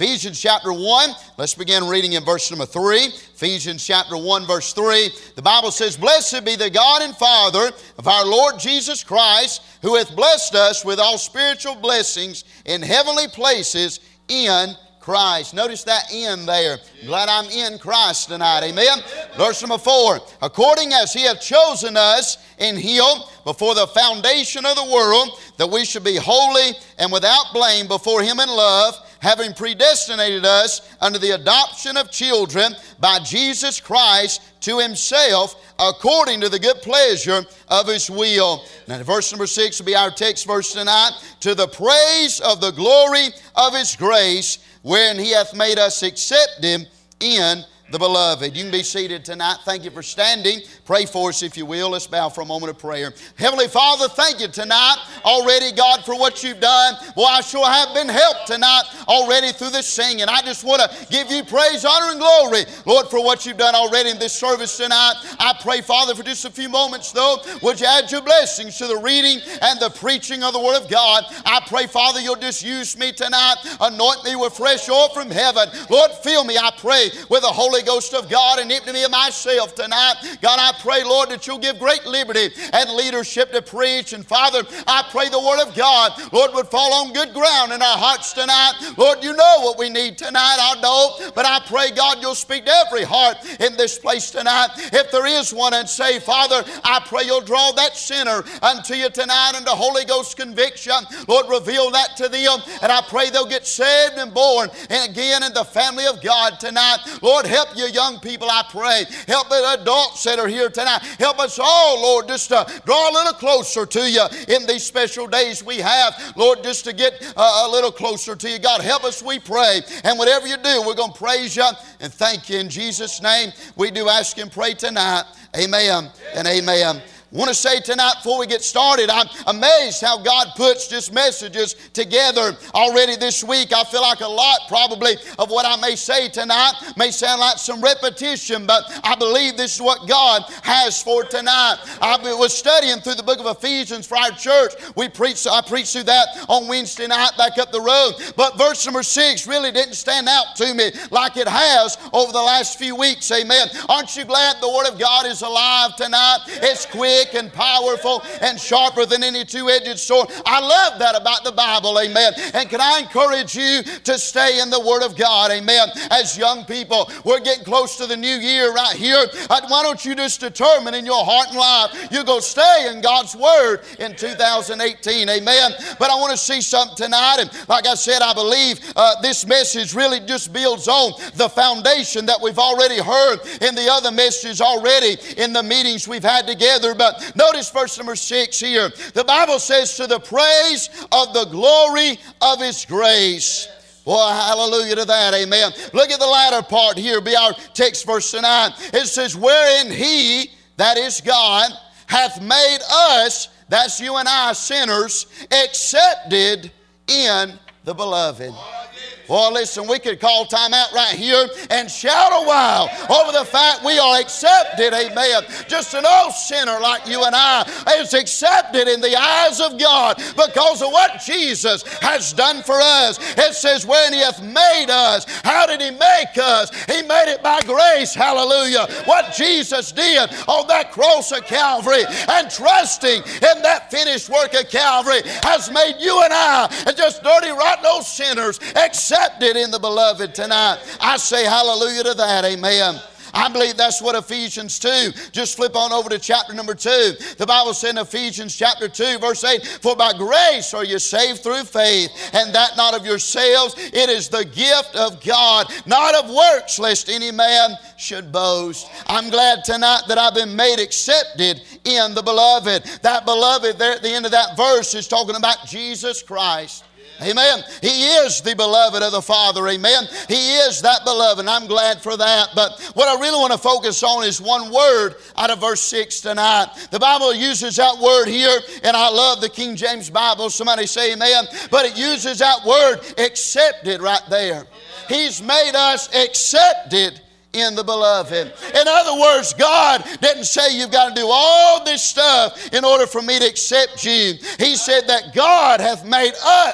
Ephesians chapter 1, let's begin reading in verse number 3. Ephesians chapter 1, verse 3. The Bible says, Blessed be the God and Father of our Lord Jesus Christ, who hath blessed us with all spiritual blessings in heavenly places in Christ. Notice that in there. Glad I'm in Christ tonight. Amen. Verse number 4. According as He hath chosen us in Him before the foundation of the world, that we should be holy and without blame before Him in love, having predestinated us unto the adoption of children by Jesus Christ to Himself, according to the good pleasure of His will. Now, verse number 6 will be our text verse tonight. To the praise of the glory of His grace, wherein He hath made us accepted in the Beloved. You can be seated tonight. Thank you for standing. Pray for us if you will. Let's bow for a moment of prayer. Heavenly Father, thank you tonight already, God, for what you've done. Boy, I sure have been helped tonight already through this singing. I just want to give you praise, honor, and glory, Lord, for what you've done already in this service tonight. I pray, Father, for just a few moments, though, would you add your blessings to the reading and the preaching of the Word of God. I pray, Father, you'll just use me tonight. Anoint me with fresh oil from heaven. Lord, fill me, I pray, with the Holy Ghost of God and empty me of myself tonight. God, I pray, Lord, that you'll give great liberty and leadership to preach. And Father, I pray the Word of God, Lord, would fall on good ground in our hearts tonight. Lord, you know what we need tonight, I know. But I pray, God, you'll speak to every heart in this place tonight. If there is one unsaved, Father, I pray you'll draw that sinner unto you tonight into Holy Ghost conviction. Lord, reveal that to them. And I pray they'll get saved and born and again in the family of God tonight. Lord, help you young people, I pray. Help the adults that are here tonight. Help us all, Lord, just to draw a little closer to you in these special days we have. Lord, just to get a little closer to you. God, help us, we pray. And whatever you do, we're going to praise you and thank you in Jesus' name. We do ask and pray tonight. Amen and amen. I want to say tonight before we get started, I'm amazed how God puts just messages together already this week. I feel like a lot probably of what I may say tonight may sound like some repetition, but I believe this is what God has for tonight. I was studying through the book of Ephesians for our church. I preached through that on Wednesday night back up the road. But verse number 6 really didn't stand out to me like it has over the last few weeks. Amen. Aren't you glad the Word of God is alive tonight? It's quick and powerful and sharper than any two-edged sword. I love that about the Bible, amen. And can I encourage you to stay in the Word of God, amen. As young people, we're getting close to the new year right here. Why don't you just determine in your heart and life you're going to stay in God's Word in 2018, amen. But I want to see something tonight, and like I said, I believe this message really just builds on the foundation that we've already heard in the other messages already in the meetings we've had together. But notice verse number 6 here. The Bible says, to the praise of the glory of His grace. Boy, hallelujah to that, amen. Look at the latter part here, be our text verse tonight. It says, wherein He, that is God, hath made us, that's you and I, sinners, accepted in the Beloved. Well, listen, we could call time out right here and shout a while over the fact we are accepted, amen. Just an old sinner like you and I is accepted in the eyes of God because of what Jesus has done for us. It says, when He hath made us. How did He make us? He made it by grace, hallelujah. What Jesus did on that cross of Calvary and trusting in that finished work of Calvary has made you and I, just dirty, rotten old sinners, accepted in the Beloved tonight. I say hallelujah to that, amen. I believe that's what Ephesians 2. Just flip on over to chapter number 2. The Bible said in Ephesians chapter 2, verse 8, for by grace are you saved through faith, and that not of yourselves. It is the gift of God, not of works, lest any man should boast. I'm glad tonight that I've been made accepted in the Beloved. That Beloved there at the end of that verse is talking about Jesus Christ. Amen. He is the beloved of the Father. Amen. He is that beloved. And I'm glad for that. But what I really want to focus on is one word out of verse 6 tonight. The Bible uses that word here, and I love the King James Bible. Somebody say amen. But it uses that word accepted right there. He's made us accepted in the Beloved. In other words, God didn't say you've got to do all this stuff in order for me to accept you. He said that God hath made us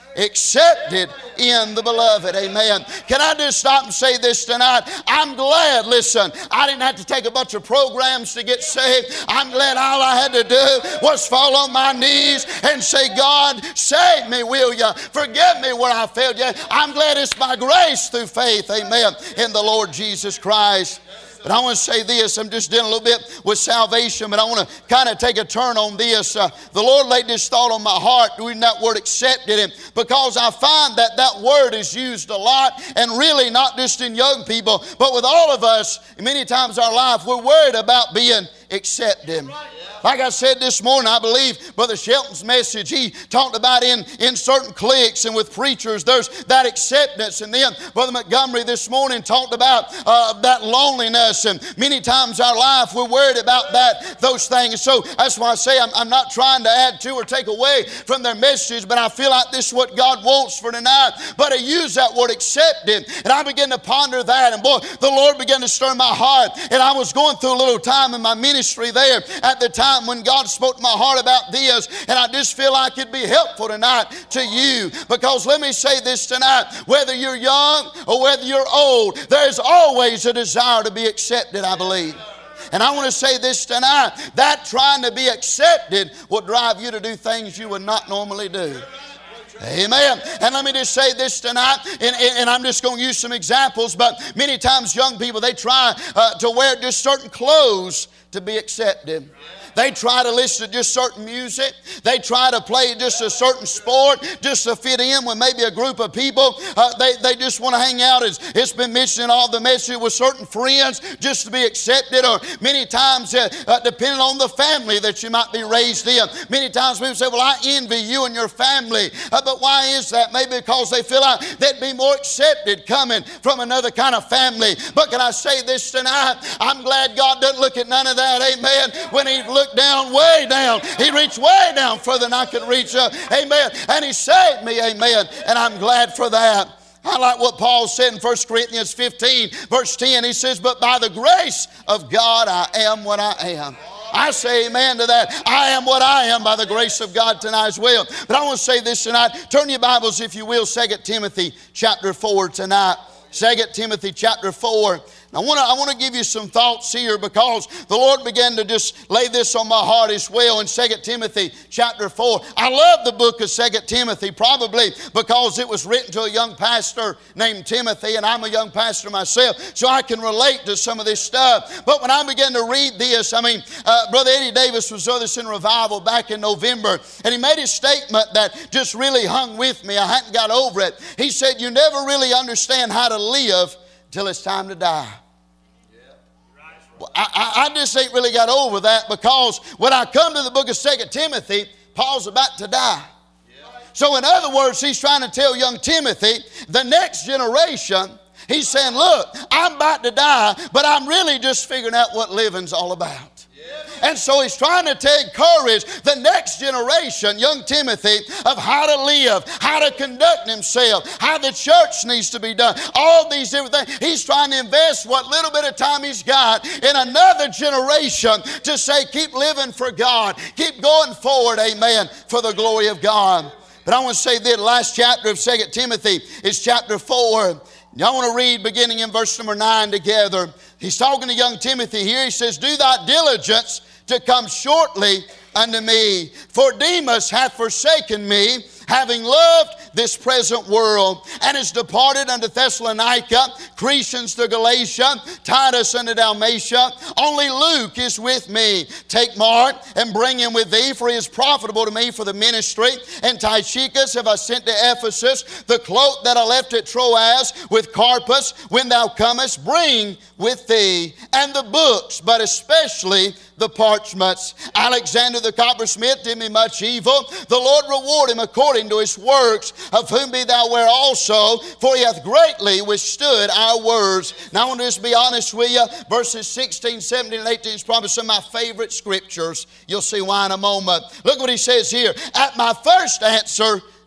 accepted in the beloved. Amen. Can I just stop and say this tonight? I'm glad, listen, I didn't have to take a bunch of programs to get saved. I'm glad all I had to do was fall on my knees and say, God, save me, will you? Forgive me where I failed you. I'm glad it's by grace through faith, amen, in the Lord Jesus Christ. But I want to say this, I'm just dealing a little bit with salvation, but I want to kind of take a turn on this. The Lord laid this thought on my heart, reading that word accepted, and because I find that that word is used a lot, and really not just in young people, but with all of us, many times in our life, we're worried about being accepted. Like I said this morning, I believe Brother Shelton's message, he talked about in certain cliques and with preachers, there's that acceptance. And then Brother Montgomery this morning talked about that loneliness. And many times in our life, we're worried about those things. So that's why I say I'm not trying to add to or take away from their message, but I feel like this is what God wants for tonight. But He used that word accepted. And I began to ponder that. And boy, the Lord began to stir my heart. And I was going through a little time in my ministry there at the time when God spoke to my heart about this, and I just feel like it'd be helpful tonight to you, because let me say this tonight, whether you're young or whether you're old, there's always a desire to be accepted, I believe. And I want to say this tonight, that trying to be accepted will drive you to do things you would not normally do. Amen. And let me just say this tonight, and I'm just going to use some examples, but many times young people, they try to wear just certain clothes to be accepted. They try to listen to just certain music. They try to play just a certain sport just to fit in with maybe a group of people. They just want to hang out, as it's been mentioned in all the messages, with certain friends just to be accepted. Or many times, depending on the family that you might be raised in, many times people say, well, I envy you and your family. But why is that? Maybe because they feel like they'd be more accepted coming from another kind of family. But can I say this tonight? I'm glad God doesn't look at none of that. Amen. When He looked down, way down, He reached way down further than I could reach up. Amen. And He saved me. Amen. And I'm glad for that. I like what Paul said in 1 Corinthians 15, verse 10. He says, but by the grace of God, I am what I am. I say amen to that. I am what I am by the grace of God tonight as well. But I want to say this tonight. Turn your Bibles, if you will, 2 Timothy chapter 4 tonight. 2 Timothy chapter 4. I want to give you some thoughts here, because the Lord began to just lay this on my heart as well in 2 Timothy chapter 4. I love the book of 2 Timothy, probably because it was written to a young pastor named Timothy, and I'm a young pastor myself, so I can relate to some of this stuff. But when I began to read this, Brother Eddie Davis was with us in revival back in November, and he made a statement that just really hung with me. I hadn't got over it. He said, you never really understand how to live till it's time to die. Well, I just ain't really got over that, because when I come to the book of 2 Timothy, Paul's about to die. So in other words, he's trying to tell young Timothy, the next generation, he's saying, look, I'm about to die, but I'm really just figuring out what living's all about. And so he's trying to encourage the next generation, young Timothy, of how to live, how to conduct himself, how the church needs to be done, all these different things. He's trying to invest what little bit of time he's got in another generation to say, keep living for God, keep going forward, amen, for the glory of God. But I want to say that last chapter of 2 Timothy is chapter 4. I want to read beginning in verse number 9 together. He's talking to young Timothy here. He says, do thy diligence to come shortly unto me. For Demas hath forsaken me, having loved this present world, and is departed unto Thessalonica, Crescens to Galatia, Titus unto Dalmatia. Only Luke is with me. Take Mark and bring him with thee, for he is profitable to me for the ministry. And Tychicus have I sent to Ephesus. The cloak that I left at Troas with Carpus, when thou comest, bring with thee, and the books, but especially the parchments. Alexander the coppersmith did me much evil. The Lord reward him according to his works, of whom be thou aware also, for he hath greatly withstood our words. Now I want to just be honest with you. Verses 16, 17, and 18 is probably some of my favorite scriptures. You'll see why in a moment. Look what he says here. At my first answer,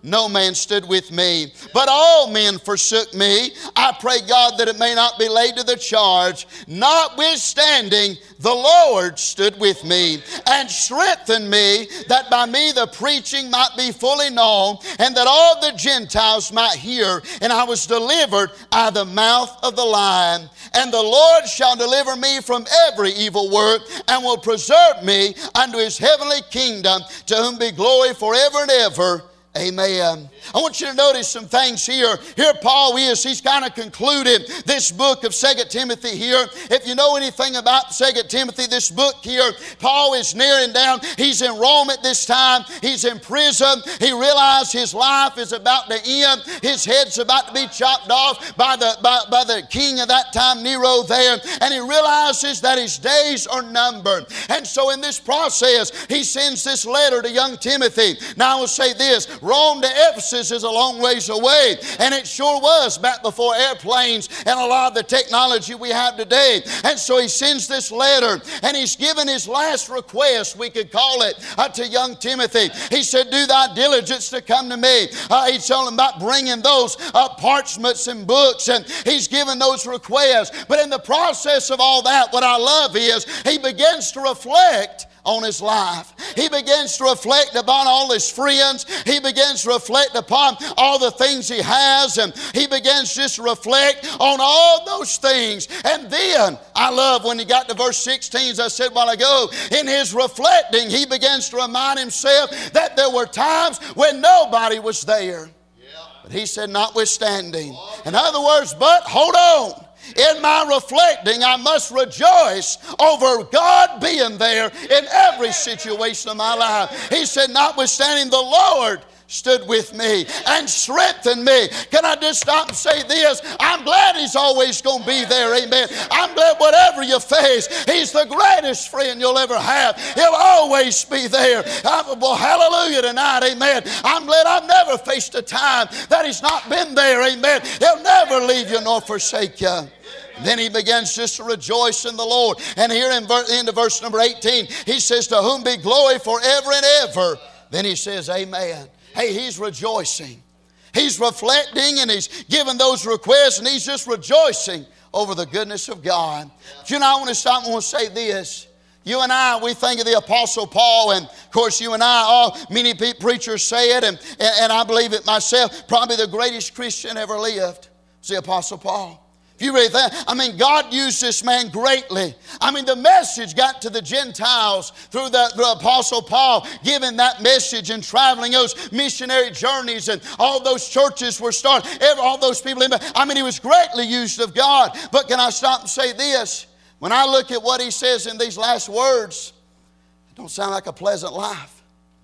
no man stood with me. But all men forsook me. I pray God that it may not be laid to the charge. Notwithstanding, the Lord stood with me and strengthened me, that by me the preaching might be fully known, and that all the Gentiles might hear. And I was delivered out of the mouth of the lion. And the Lord shall deliver me from every evil work, and will preserve me unto his heavenly kingdom, to whom be glory forever and ever. Amen. I want you to notice some things here. Here Paul is. He's kind of concluded this book of 2 Timothy here. If you know anything about 2 Timothy, this book here, Paul is nearing down. He's in Rome at this time. He's in prison. He realized his life is about to end. His head's about to be chopped off by the king of that time, Nero there. And he realizes that his days are numbered. And so in this process, he sends this letter to young Timothy. Now I will say this. Rome to Ephesus is a long ways away, and it sure was back before airplanes and a lot of the technology we have today. And so he sends this letter, and he's given his last request, we could call it, to young Timothy. He said, do thy diligence to come to me. He's telling him about bringing those parchments and books, and he's given those requests. But in the process of all that, what I love is he begins to reflect on his life. He begins to reflect upon all his friends. He begins to reflect upon all the things he has, and he begins just to reflect on all those things. And then I love when he got to verse 16, as I said a while ago, in his reflecting, he begins to remind himself that there were times when nobody was there. But he said, notwithstanding. In other words, but hold on. In my reflecting, I must rejoice over God being there in every situation of my life. He said, notwithstanding, the Lord stood with me and strengthened me. Can I just stop and say this? I'm glad He's always going to be there. Amen. I'm glad whatever you face, He's the greatest friend you'll ever have. He'll always be there. Well, hallelujah tonight. Amen. I'm glad I've never faced a time that He's not been there. Amen. He'll never leave you nor forsake you. Then he begins just to rejoice in the Lord. And here in the end of verse number 18, he says, to whom be glory forever and ever. Then he says, amen. Hey, he's rejoicing. He's reflecting, and he's giving those requests, and he's just rejoicing over the goodness of God. But you know, I want to stop and I want to say this. You and I, we think of the Apostle Paul, and of course you and I, many preachers say it, and I believe it myself, probably the greatest Christian ever lived was the Apostle Paul. You really think, God used this man greatly. The message got to the Gentiles through the Apostle Paul, giving that message and traveling those missionary journeys, and all those churches were started. All those people, he was greatly used of God. But can I stop and say this? When I look at what he says in these last words, it don't sound like a pleasant life.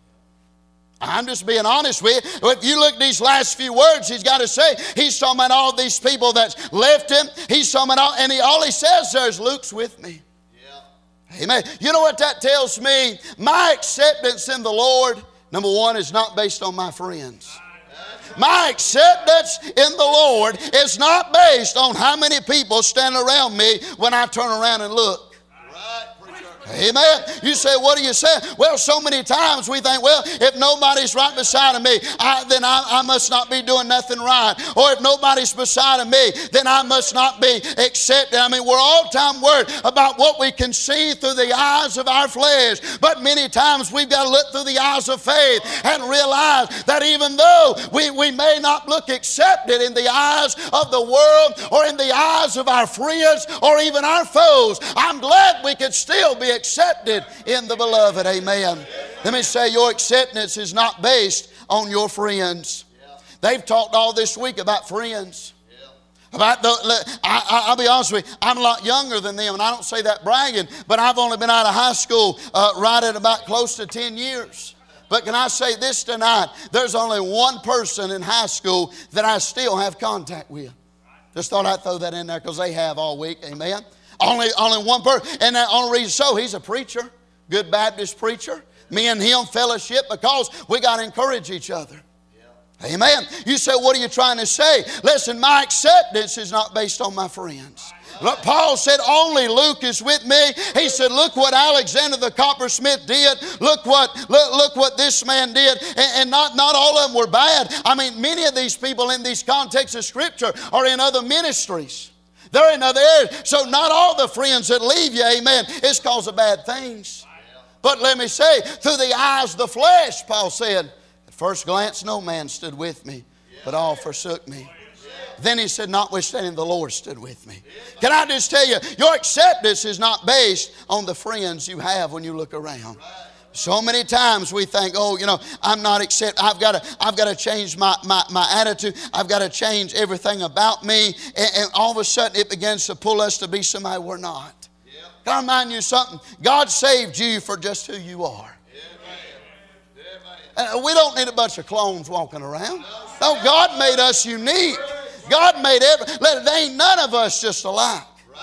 I'm just being honest with you. If you look at these last few words he's got to say, he's talking about all these people that's left him. He's talking about, all he says there is, Luke's with me. Yeah. Amen. You know what that tells me? My acceptance in the Lord, number one, is not based on my friends. My acceptance in the Lord is not based on how many people stand around me when I turn around and look. Amen. You say, what are you saying? Well, so many times we think, well, if nobody's right beside of me, then I must not be doing nothing right. Or if nobody's beside of me, then I must not be accepted. We're all time worried about what we can see through the eyes of our flesh. But many times we've got to look through the eyes of faith and realize that even though we may not look accepted in the eyes of the world or in the eyes of our friends or even our foes, I'm glad we could still be accepted in the beloved. Amen. Let me say, your acceptance is not based on your friends. They've talked all this week about friends. I'll be honest with you, I'm a lot younger than them, and I don't say that bragging, but I've only been out of high school right at about close to 10 years. But can I say this tonight? There's only one person in high school that I still have contact with. Just thought I'd throw that in there because they have all week. Amen. Only one person. And the only reason so, he's a preacher, good Baptist preacher. Me and him fellowship because we got to encourage each other. Amen. You say, what are you trying to say? Listen, my acceptance is not based on my friends. Look, Paul said, only Luke is with me. He said, look what Alexander the coppersmith did. Look what this man did. And not all of them were bad. I mean, many of these people in these contexts of Scripture are in other ministries. They're in other areas. So not all the friends that leave you, amen, is because of bad things. But let me say, through the eyes of the flesh, Paul said, at first glance no man stood with me, but all forsook me. Then he said, notwithstanding the Lord stood with me. Can I just tell you, your acceptance is not based on the friends you have when you look around. So many times we think, I'm not accepted. I've got to change my attitude. I've got to change everything about me. And all of a sudden it begins to pull us to be somebody we're not. Can I remind you something? God saved you for just who you are. We don't need a bunch of clones walking around. No, God made us unique. God made there ain't none of us just alike.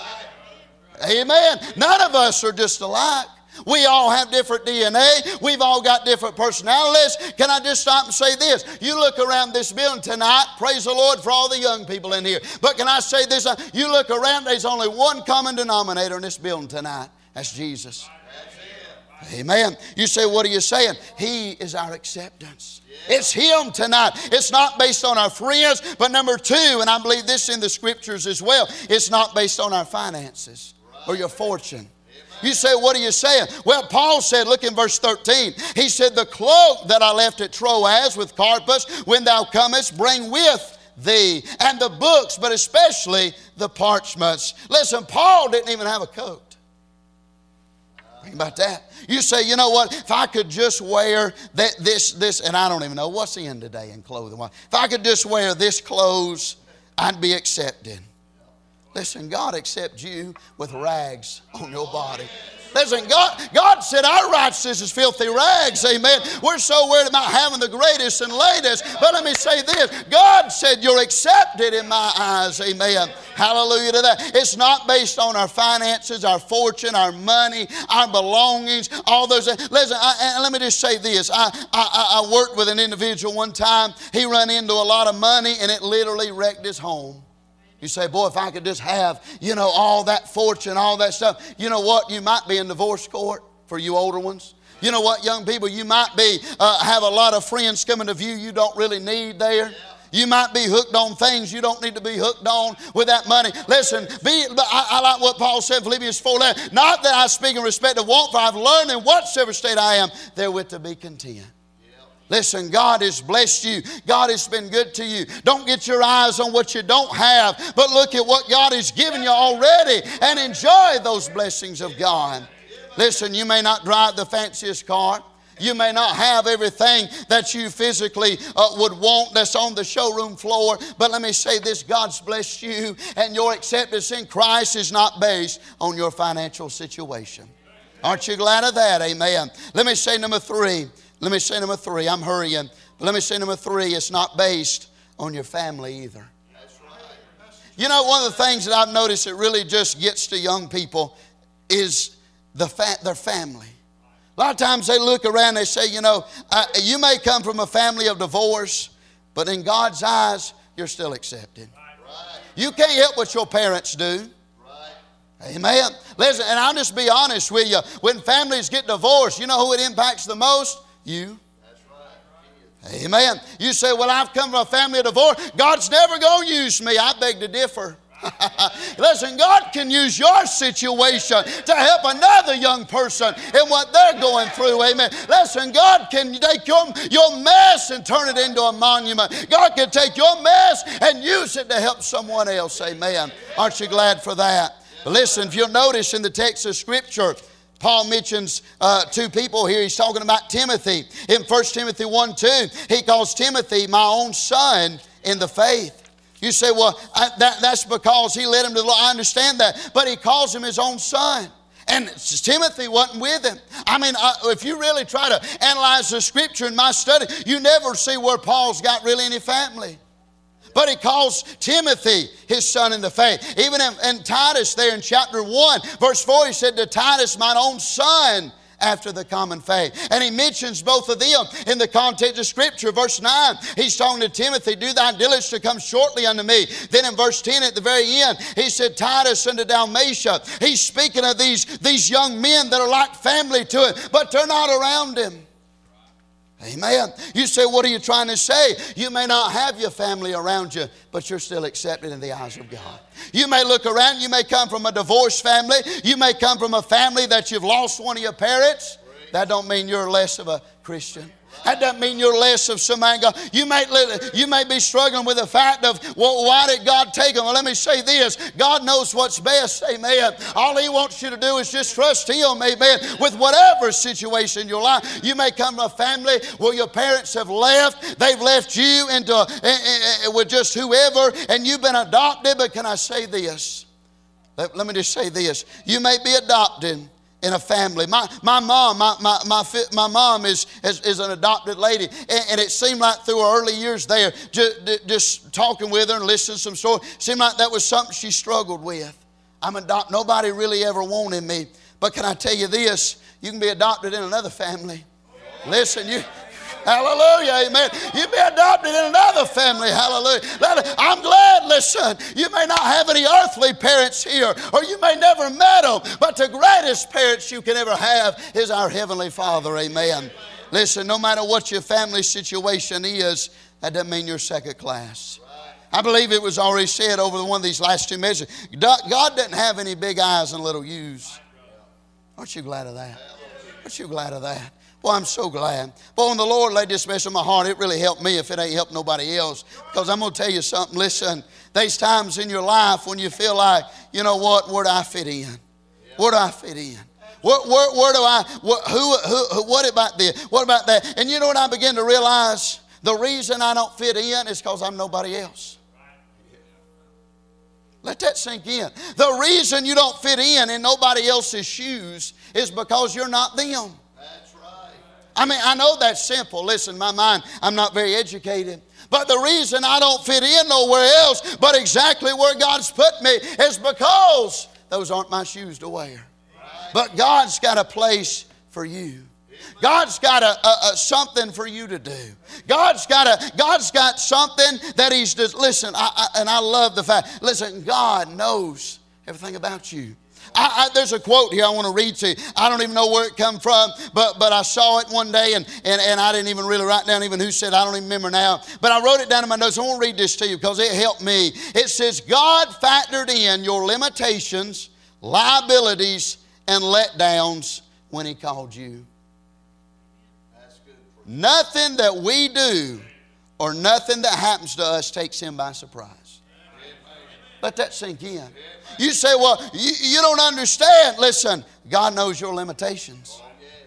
Amen. None of us are just alike. We all have different DNA. We've all got different personalities. Can I just stop and say this? You look around this building tonight, praise the Lord for all the young people in here. But can I say this? You look around, there's only one common denominator in this building tonight. That's Jesus. Amen. You say, what are you saying? He is our acceptance. It's Him tonight. It's not based on our friends. But number two, and I believe this in the Scriptures as well, it's not based on our finances or your fortune. You say, what are you saying? Well, Paul said, look in verse 13. He said, the cloak that I left at Troas with Carpus, when thou comest, bring with thee, and the books, but especially the parchments. Listen, Paul didn't even have a coat. Think about that. You say, you know what? If I could just wear this, and I don't even know what's the end today in clothing. If I could just wear this clothes, I'd be accepted. Listen, God accepts you with rags on your body. Listen, God said our righteousness is filthy rags, amen. We're so worried about having the greatest and latest. But let me say this. God said you're accepted in my eyes, amen. Hallelujah to that. It's not based on our finances, our fortune, our money, our belongings, all those. Listen, let me just say this. I worked with an individual one time. He ran into a lot of money and it literally wrecked his home. You say, boy, if I could just have, all that fortune, all that stuff. You know what? You might be in divorce court for you older ones. You know what, young people? You might be have a lot of friends coming to view you don't really need there. You might be hooked on things you don't need to be hooked on with that money. Listen, I like what Paul said in Philippians 4:11. Not that I speak in respect of want, for I've learned in whatsoever state I am, therewith to be content. Listen, God has blessed you. God has been good to you. Don't get your eyes on what you don't have, but look at what God has given you already and enjoy those blessings of God. Listen, you may not drive the fanciest car. You may not have everything that you physically would want that's on the showroom floor. But let me say this, God's blessed you, and your acceptance in Christ is not based on your financial situation. Aren't you glad of that? Amen. Let me say number three. I'm hurrying. But let me say number three, it's not based on your family either. That's right. You know, one of the things that I've noticed that really just gets to young people is their family. A lot of times they look around and they say, you may come from a family of divorce, but in God's eyes, you're still accepted. Right. You can't help what your parents do. Right. Amen. Listen, and I'll just be honest with you. When families get divorced, you know who it impacts the most? You. That's right. Amen. You say, well, I've come from a family of divorce. God's never going to use me. I beg to differ. Listen, God can use your situation to help another young person in what they're going through. Amen. Listen, God can take your mess and turn it into a monument. God can take your mess and use it to help someone else. Amen. Aren't you glad for that? But listen, if you'll notice in the text of Scripture, Paul mentions two people here. He's talking about Timothy. In 1 Timothy 1:2, he calls Timothy my own son in the faith. You say, well, that's because he led him to the Lord. I understand that. But he calls him his own son. And Timothy wasn't with him. I mean, if you really try to analyze the Scripture in my study, you never see where Paul's got really any family. But he calls Timothy his son in the faith. Even in Titus there in chapter 1, verse 4, he said to Titus, mine own son, after the common faith. And he mentions both of them in the context of Scripture. Verse 9, he's talking to Timothy, do thy diligence to come shortly unto me. Then in verse 10 at the very end, he said, Titus unto Dalmatia. He's speaking of these young men that are like family to him, but they're not around him. Amen. You say, what are you trying to say? You may not have your family around you, but you're still accepted in the eyes of God. You may look around, you may come from a divorced family, you may come from a family that you've lost one of your parents. That don't mean you're less of a Christian. That doesn't mean you're less of somebody. You may be struggling with the fact of, well, why did God take them? Well, let me say this. God knows what's best. Amen. All He wants you to do is just trust Him. Amen. With whatever situation in your life. You may come from a family where your parents have left. They've left you with just whoever, and you've been adopted. But can I say this? Let me just say this. You may be adopted in a family. My mom is an adopted lady, and it seemed like through her early years there, just talking with her and listening to some stories, seemed like that was something she struggled with. I'm adopted. Nobody really ever wanted me. But can I tell you this? You can be adopted in another family. Listen, hallelujah, amen. You be adopted in another family, hallelujah. I'm glad, listen, you may not have any earthly parents here, or you may never met them, but the greatest parents you can ever have is our Heavenly Father, amen. Listen, no matter what your family situation is, that doesn't mean you're second class. I believe it was already said over one of these last two messages, God doesn't have any big eyes and little U's. Aren't you glad of that? Aren't you glad of that? Well, I'm so glad. But when the Lord laid this message on my heart, it really helped me if it ain't helped nobody else. Because I'm going to tell you something. Listen, there's times in your life when you feel like, you know what, where do I fit in? Where do I fit in? Where do I, what about this? What about that? And you know what I begin to realize? The reason I don't fit in is because I'm nobody else. Let that sink in. The reason you don't fit in nobody else's shoes is because you're not them. I mean, I know that's simple. Listen, my mind, I'm not very educated. But the reason I don't fit in nowhere else but exactly where God's put me is because those aren't my shoes to wear. But God's got a place for you. God's got something for you to do. God's got something that He's just, listen, and I love the fact, listen, God knows everything about you. There's a quote here I want to read to you. I don't even know where it come from, but I saw it one day, and I didn't even really write down even who said it. I don't even remember now. But I wrote it down in my notes. I want to read this to you because it helped me. It says, God factored in your limitations, liabilities, and letdowns when He called you. That's good. Nothing that we do or nothing that happens to us takes Him by surprise. Let that sink in. You say, well, you don't understand. Listen, God knows your limitations.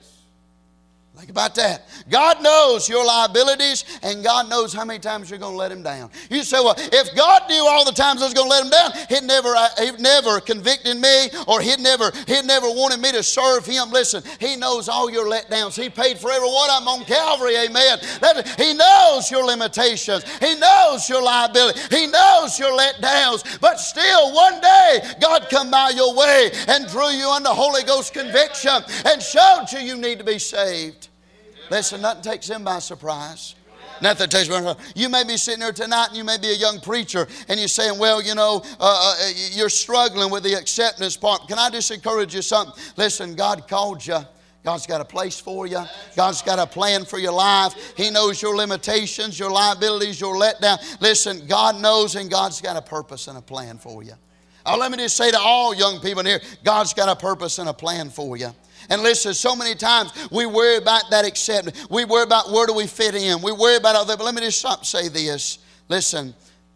Think about that. God knows your liabilities, and God knows how many times you're going to let Him down. You say, well, if God knew all the times I was going to let Him down, He'd never convicted me, or He'd never wanted me to serve Him. Listen, He knows all your letdowns. He paid for every one of them on Calvary, amen. He knows your limitations. He knows your liability. He knows your letdowns. But still, one day, God come by your way and drew you under Holy Ghost conviction and showed you need to be saved. Listen, nothing takes Him by surprise. Nothing takes Him by surprise. You may be sitting here tonight and you may be a young preacher and you're saying, well, you know, you're struggling with the acceptance part. Can I just encourage you something? Listen, God called you. God's got a place for you. God's got a plan for your life. He knows your limitations, your liabilities, your letdown. Listen, God knows, and God's got a purpose and a plan for you. Let me just say to all young people in here, God's got a purpose and a plan for you. And listen, so many times we worry about that acceptance. We worry about where do we fit in. We worry about all that. But let me just stop and say this. Listen,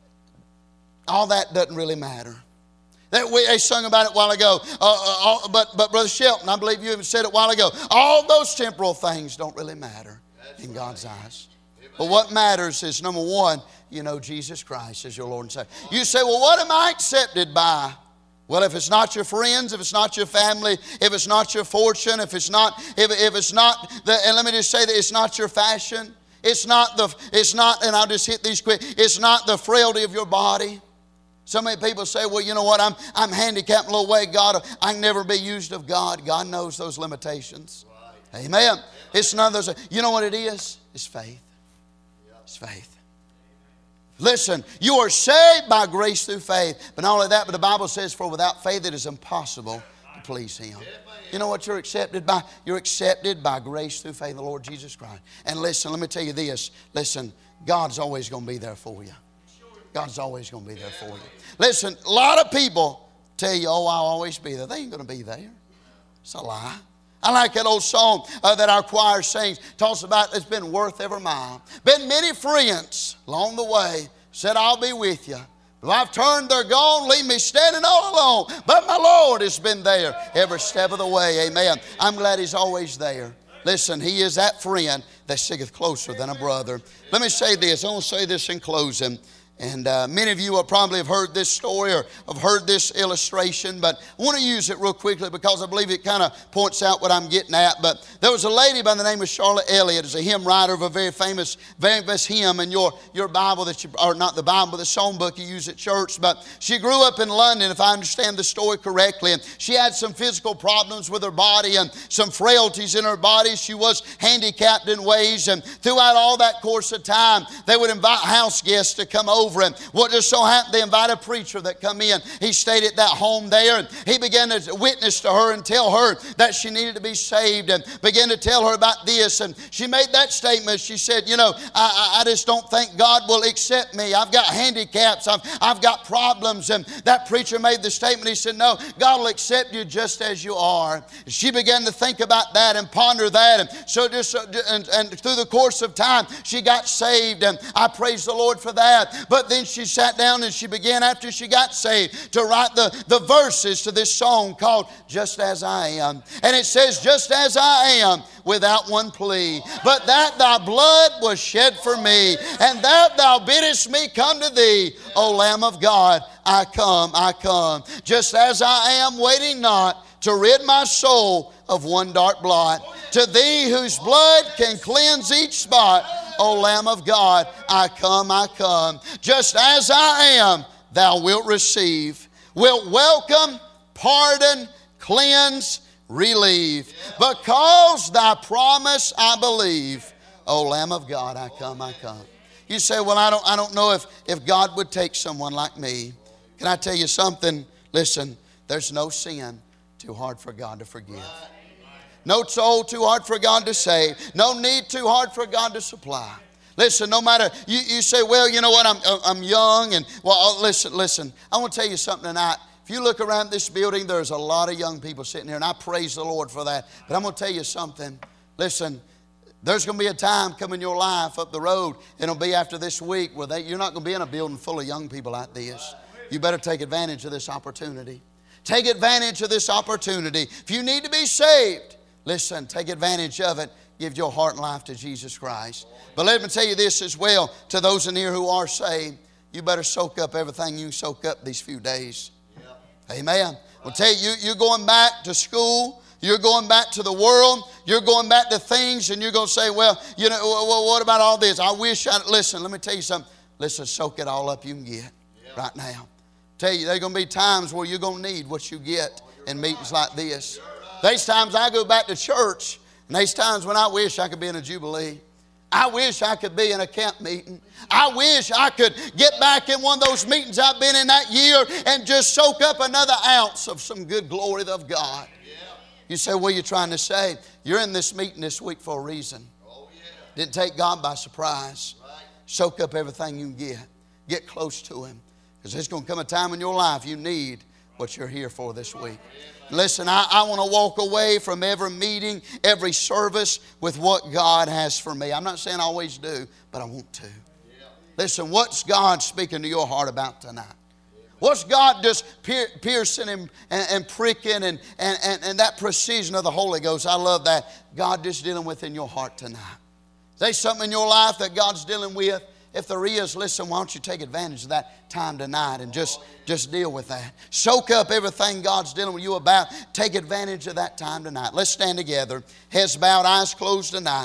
all that doesn't really matter. They sung about it a while ago. But Brother Shelton, I believe you even said it a while ago. All those temporal things don't really matter in God's eyes. But what matters is, number one, you know Jesus Christ as your Lord and Savior. You say, well, what am I accepted by? Well, if it's not your friends, if it's not your family, if it's not your fortune, if it's not, and let me just say that it's not your fashion, it's not, and I'll just hit these quick, it's not the frailty of your body. So many people say, well, you know what, I'm handicapped in a little way, God, I can never be used of God. God knows those limitations. Amen. It's none of those. You know what it is? It's faith. It's faith. Listen, you are saved by grace through faith. But not only that, but the Bible says, for without faith it is impossible to please Him. You know what you're accepted by? You're accepted by grace through faith in the Lord Jesus Christ. And listen, let me tell you this. Listen, God's always going to be there for you. God's always going to be there for you. Listen, a lot of people tell you, oh, I'll always be there. They ain't going to be there. It's a lie. I like that old song that our choir sings. Talks about it's been worth every mile. Been many friends along the way. Said I'll be with you. But I've turned, they're gone. Leave me standing all alone. But my Lord has been there every step of the way. Amen. I'm glad He's always there. Listen, He is that friend that sticketh closer than a brother. Let me say this. I want to say this in closing. And many of you will probably have heard this story or have heard this illustration, but I want to use it real quickly because I believe it kind of points out what I'm getting at. But there was a lady by the name of Charlotte Elliott, is a hymn writer of a very famous hymn in your Bible that you, or not the Bible, but the songbook you use at church. But she grew up in London, if I understand the story correctly, and she had some physical problems with her body and some frailties in her body. She was handicapped in ways, and throughout all that course of time, they would invite house guests to come over. And what just so happened, they invited a preacher that come in. He stayed at that home there, and he began to witness to her and tell her that she needed to be saved, and began to tell her about this. And she made that statement. She said, you know, I just don't think God will accept me. I've got handicaps. I've got problems. And that preacher made the statement. He said, no, God will accept you just as you are. She began to think about that and ponder that. And so and through the course of time, she got saved, and I praise the Lord for that. But then she sat down and she began, after she got saved, to write the verses to this song called Just As I Am. And it says, just as I am, without one plea, but that thy blood was shed for me, and that thou biddest me come to thee. O Lamb of God, I come, I come. Just as I am, waiting not to rid my soul of one dark blot. To thee whose blood can cleanse each spot, O Lamb of God, I come, I come. Just as I am, thou wilt receive, wilt welcome, pardon, cleanse, relieve. Because thy promise I believe, O Lamb of God, I come, I come. You say, well, I don't know if God would take someone like me. Can I tell you something? Listen, there's no sin too hard for God to forgive. No soul too hard for God to save. No need too hard for God to supply. Listen, no matter, you say, well, you know what, I'm young. And well, listen. I want to tell you something tonight. If you look around this building, there's a lot of young people sitting here, and I praise the Lord for that. But I'm going to tell you something. Listen, there's going to be a time coming in your life up the road, and it'll be after this week, where you're not going to be in a building full of young people like this. You better take advantage of this opportunity. Take advantage of this opportunity. If you need to be saved, listen, take advantage of it. Give your heart and life to Jesus Christ. But let me tell you this as well, to those in here who are saved, you better soak up everything you can soak up these few days. Amen. I'll tell you, you're going back to school. You're going back to the world. You're going back to things, and you're going to say, well, you know, what about all this? I wish listen, let me tell you something. Listen, soak it all up you can get right now. Tell you, there's going to be times where you're going to need what you get in meetings like this. There's times I go back to church, and there's times when I wish I could be in a jubilee. I wish I could be in a camp meeting. I wish I could get back in one of those meetings I've been in that year and just soak up another ounce of some good glory of God. You say, what are you trying to say? You're in this meeting this week for a reason. Didn't take God by surprise. Soak up everything you can get. Get close to Him. Because there's going to come a time in your life you need what you're here for this week. Listen, I want to walk away from every meeting, every service with what God has for me. I'm not saying I always do, but I want to. Listen, what's God speaking to your heart about tonight? What's God just piercing and pricking and that precision of the Holy Ghost? I love that. God just dealing with in your heart tonight. Is there something in your life that God's dealing with? If there is, listen, why don't you take advantage of that time tonight and just deal with that. Soak up everything God's dealing with you about. Take advantage of that time tonight. Let's stand together. Heads bowed, eyes closed tonight.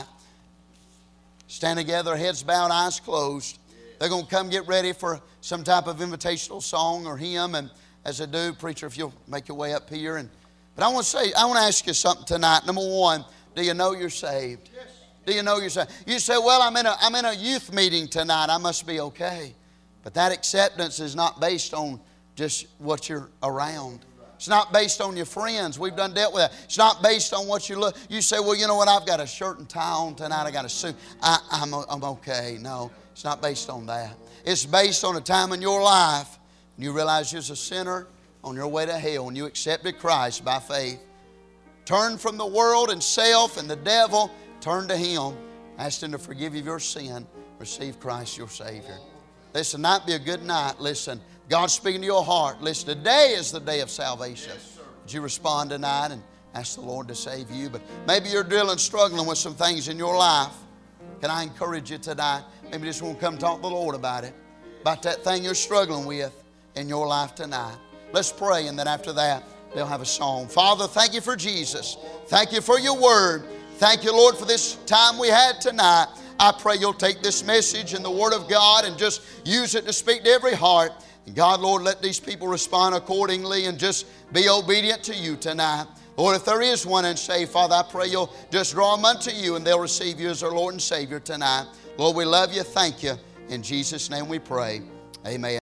Stand together, heads bowed, eyes closed. They're going to come get ready for some type of invitational song or hymn. And as they do, preacher, if you'll make your way up here. But I want to ask you something tonight. Number one, Do you know you're saved? Do you know you're saved? You say, well, I'm in a youth meeting tonight. I must be okay. But that acceptance is not based on just what you're around. It's not based on your friends. We've done dealt with that. It's not based on what you look. You say, well, you know what? I've got a shirt and tie on tonight. I got a suit. I'm okay. No, it's not based on that. It's based on a time in your life when you realize you're a sinner on your way to hell and you accepted Christ by faith. Turn from the world and self and the devil. Turn to Him. Ask Him to forgive you of your sin. Receive Christ your Savior. Listen, tonight be a good night. Listen, God's speaking to your heart. Listen, today is the day of salvation. Would you respond tonight and ask the Lord to save you? But maybe you're struggling with some things in your life. Can I encourage you tonight? Maybe you just want to come talk to the Lord about it. About that thing you're struggling with in your life tonight. Let's pray, and then after that, they'll have a song. Father, thank you for Jesus. Thank you for your word. Thank you, Lord, for this time we had tonight. I pray you'll take this message and the Word of God and just use it to speak to every heart. And God, Lord, let these people respond accordingly and just be obedient to you tonight. Lord, if there is one unsaved, Father, I pray you'll just draw them unto you and they'll receive you as their Lord and Savior tonight. Lord, we love you. Thank you. In Jesus' name we pray. Amen.